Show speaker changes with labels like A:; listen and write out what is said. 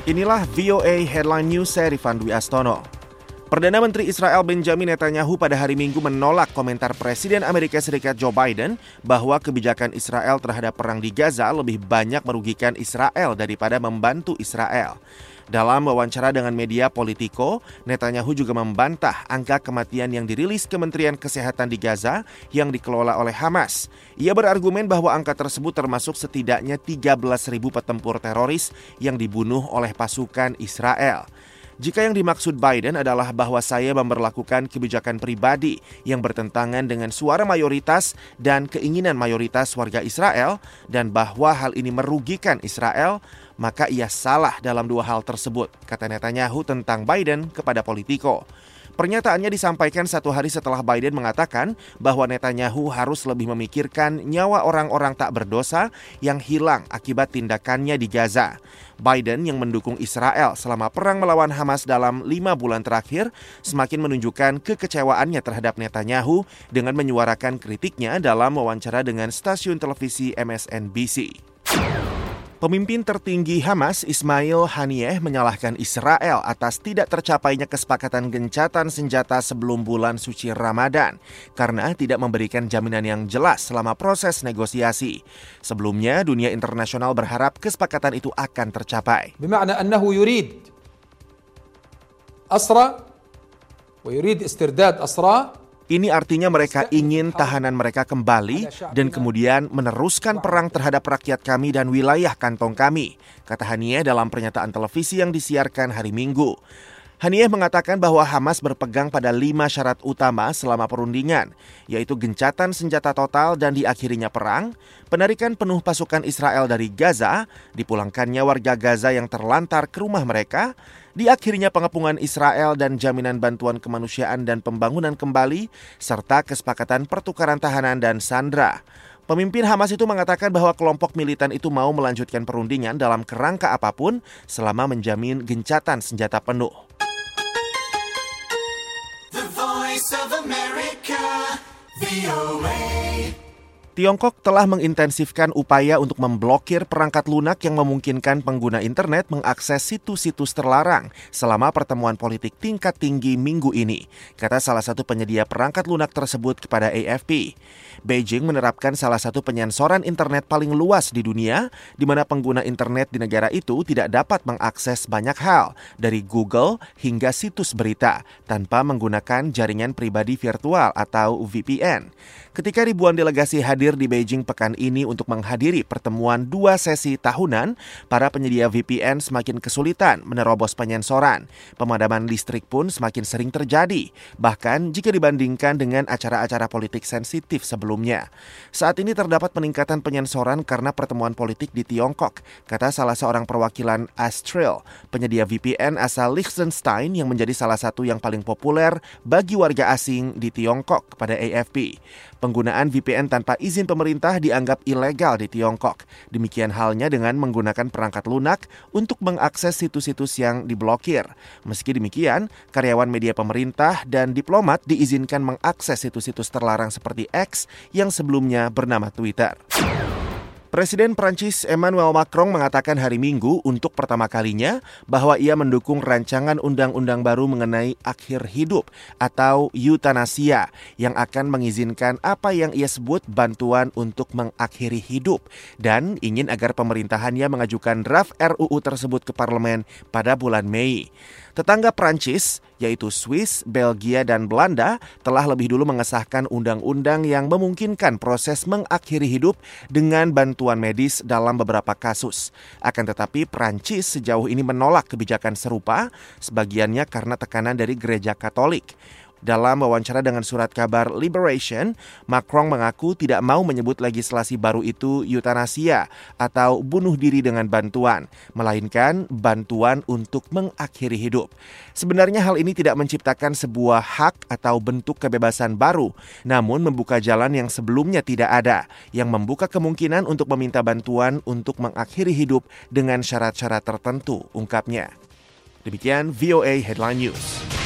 A: Inilah VOA Headline News saya Rifan Dwi Astono. Perdana Menteri Israel Benjamin Netanyahu pada hari Minggu menolak komentar Presiden Amerika Serikat Joe Biden bahwa kebijakan Israel terhadap perang di Gaza lebih banyak merugikan Israel daripada membantu Israel. Dalam wawancara dengan media Politico, Netanyahu juga membantah angka kematian yang dirilis Kementerian Kesehatan di Gaza yang dikelola oleh Hamas. Ia berargumen bahwa angka tersebut termasuk setidaknya 13.000 petempur teroris yang dibunuh oleh pasukan Israel. Jika yang dimaksud Biden adalah bahwa saya memberlakukan kebijakan pribadi yang bertentangan dengan suara mayoritas dan keinginan mayoritas warga Israel dan bahwa hal ini merugikan Israel, maka ia salah dalam dua hal tersebut, kata Netanyahu tentang Biden kepada Politico. Pernyataannya disampaikan satu hari setelah Biden mengatakan bahwa Netanyahu harus lebih memikirkan nyawa orang-orang tak berdosa yang hilang akibat tindakannya di Gaza. Biden yang mendukung Israel selama perang melawan Hamas dalam 5 bulan terakhir semakin menunjukkan kekecewaannya terhadap Netanyahu dengan menyuarakan kritiknya dalam wawancara dengan stasiun televisi MSNBC. Pemimpin tertinggi Hamas, Ismail Haniyeh, menyalahkan Israel atas tidak tercapainya kesepakatan gencatan senjata sebelum bulan suci Ramadan karena tidak memberikan jaminan yang jelas selama proses negosiasi. Sebelumnya, dunia internasional berharap kesepakatan itu akan tercapai.
B: Bermakna annahu yurid asra wa yurid istirdad asra.
A: Ini artinya mereka ingin tahanan mereka kembali dan kemudian meneruskan perang terhadap rakyat kami dan wilayah kantong kami, kata Haniyeh dalam pernyataan televisi yang disiarkan hari Minggu. Haniyeh mengatakan bahwa Hamas berpegang pada 5 syarat utama selama perundingan, yaitu gencatan senjata total dan diakhirinya perang, penarikan penuh pasukan Israel dari Gaza, dipulangkannya warga Gaza yang terlantar ke rumah mereka, diakhirinya pengepungan Israel dan jaminan bantuan kemanusiaan dan pembangunan kembali, serta kesepakatan pertukaran tahanan dan sandera. Pemimpin Hamas itu mengatakan bahwa kelompok militan itu mau melanjutkan perundingan dalam kerangka apapun selama menjamin gencatan senjata penuh.
C: The Voice of America, VOA.
A: Tiongkok telah mengintensifkan upaya untuk memblokir perangkat lunak yang memungkinkan pengguna internet mengakses situs-situs terlarang selama pertemuan politik tingkat tinggi minggu ini, kata salah satu penyedia perangkat lunak tersebut kepada AFP. Beijing menerapkan salah satu penyensoran internet paling luas di dunia, di mana pengguna internet di negara itu tidak dapat mengakses banyak hal, dari Google hingga situs berita, tanpa menggunakan jaringan pribadi virtual atau VPN. Ketika ribuan delegasi hadir di Beijing pekan ini untuk menghadiri pertemuan 2 sesi tahunan, para penyedia VPN semakin kesulitan menerobos penyensoran. Pemadaman listrik pun semakin sering terjadi, bahkan jika dibandingkan dengan acara-acara politik sensitif sebelumnya. Saat ini terdapat peningkatan penyensoran karena pertemuan politik di Tiongkok, kata salah seorang perwakilan Astril, penyedia VPN asal Liechtenstein yang menjadi salah satu yang paling populer bagi warga asing di Tiongkok kepada AFP. Penggunaan VPN tanpa izin pemerintah dianggap ilegal di Tiongkok. Demikian halnya dengan menggunakan perangkat lunak untuk mengakses situs-situs yang diblokir. Meski demikian, karyawan media pemerintah dan diplomat diizinkan mengakses situs-situs terlarang seperti X yang sebelumnya bernama Twitter. Presiden Prancis Emmanuel Macron mengatakan hari Minggu untuk pertama kalinya bahwa ia mendukung rancangan undang-undang baru mengenai akhir hidup atau eutanasia yang akan mengizinkan apa yang ia sebut bantuan untuk mengakhiri hidup dan ingin agar pemerintahannya mengajukan draft RUU tersebut ke parlemen pada bulan Mei. Tetangga Prancis, yaitu Swiss, Belgia, dan Belanda, telah lebih dulu mengesahkan undang-undang yang memungkinkan proses mengakhiri hidup dengan bantuan medis dalam beberapa kasus. Akan tetapi Prancis sejauh ini menolak kebijakan serupa, sebagiannya karena tekanan dari gereja Katolik. Dalam wawancara dengan surat kabar Liberation, Macron mengaku tidak mau menyebut legislasi baru itu eutanasia atau bunuh diri dengan bantuan, melainkan bantuan untuk mengakhiri hidup. Sebenarnya hal ini tidak menciptakan sebuah hak atau bentuk kebebasan baru, namun membuka jalan yang sebelumnya tidak ada, yang membuka kemungkinan untuk meminta bantuan untuk mengakhiri hidup dengan syarat-syarat tertentu, ungkapnya. Demikian VOA Headline News.